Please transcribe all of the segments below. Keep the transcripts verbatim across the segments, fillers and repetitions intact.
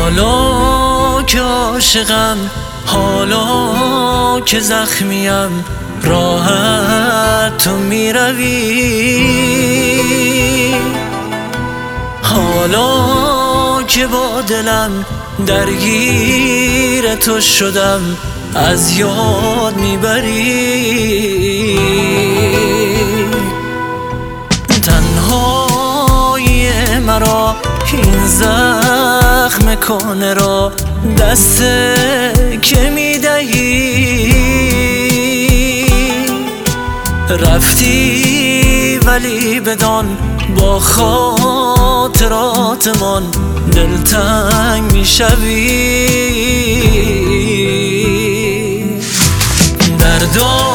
حالا که عاشقم، حالا که زخمیم، راحت تو میروی. حالا که با دلم درگیر تو شدم، از یاد میبری. تنهایی مرا این زخم کهنه را دست که میدهی. رفتی ولی بدان با خاطراتمان دلتنگ میشوی. دردا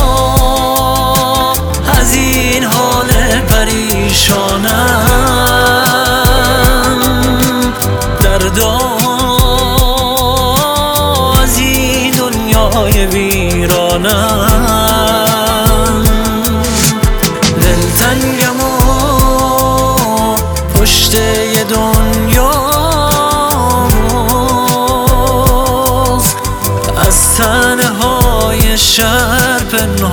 از این حال پریشانم، دردا از این دنیای ویرانم. دلتنگم و پشت یه دنیاست، از تنهای شهر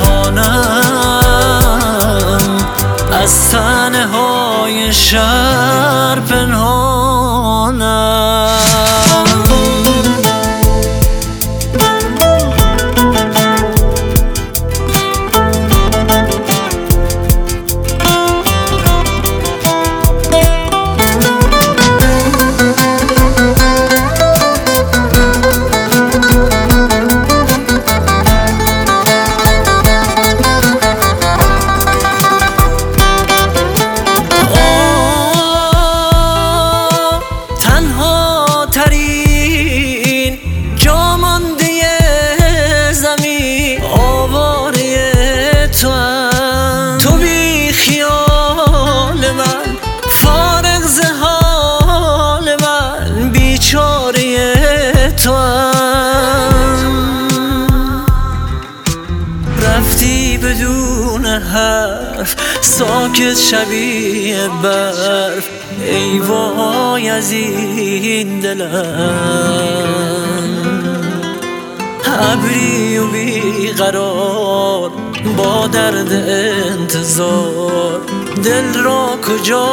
پنهانم، از تنهای شهر پنهانم. ترین جامانده زمین آواره تو هم، تو بی خیال من، فارغ ز حال من، بیچاره تو هم. رفتی بدون حرف ساکت شبیه برف، ای وای از این دلم. ابری و بیقرار با درد انتظار، دل را کجا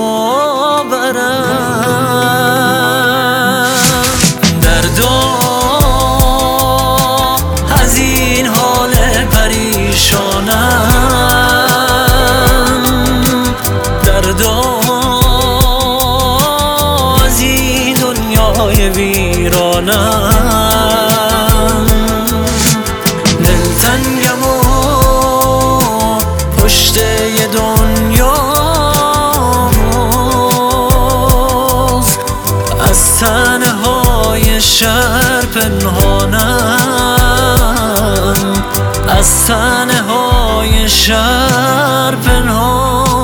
برم. دردا از این حال پریشانم، دردا ویرانم. دلتنگم و پشت یه دنیاست، از تنهای شهر پنهانم، از تنهای شهر پنهانم.